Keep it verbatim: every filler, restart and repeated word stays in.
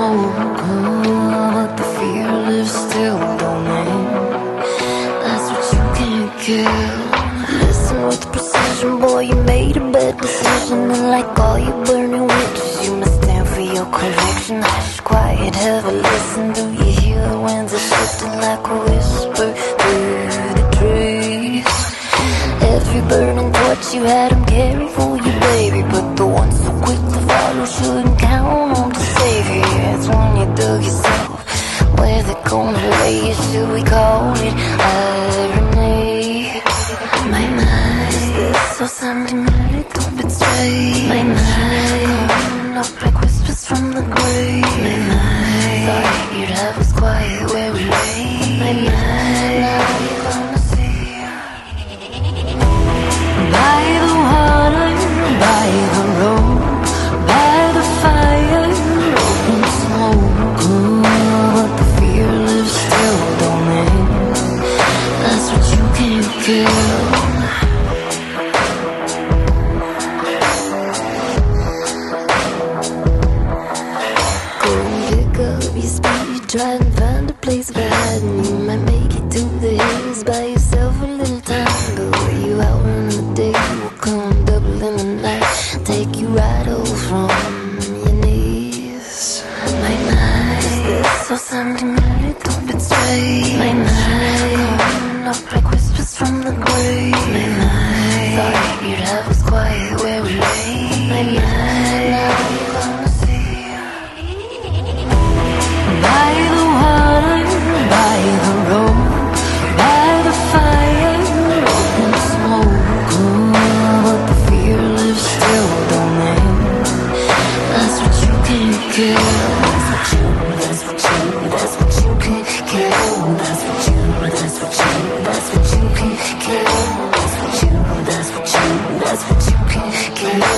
smoke, oh, but the fear lives still, don't it? That's what you can't kill. Listen with precision, boy, you made a bad decision. And like all you burning witches, you must stand for your conviction. Hush, quiet, have a listen. Do you hear the winds are shifting like a whisper through the trees? Every burning torch you had them carry for you, baby. But the ones so quick to follow shouldn't count on to save you. That's when you dug yourself. Where they gonna lay you? Should we call it irony? My mind is this or something a little bit strange. My mind coming up like whispers from the grave. My mind thought you'd have us quiet where we lay. My mind now you're gonna see. By the water, by the road, by the fire, open smoke, oh, but the fear lives still, don't it? That's what you can't kill. Go and pick up your speed, try and find a place for hiding. You might make it to the hills by yourself a little time. But where you out in the day will come double in the night, take you right over from your knees. My mind is this or something a little bit strange. My mind coming up like whispers from the grave. My mind thought you'd have us quiet where we lay. My mind now you're gonna see. By the water, by the road, by the fire, open smoke, oh, but the fear lives still, don't it? That's what you can't kill. That's what you, that's what you, that's what you can't kill. That's what you, that's what you, that's what you can't kill. That's what you, that's what you, that's what you can't kill.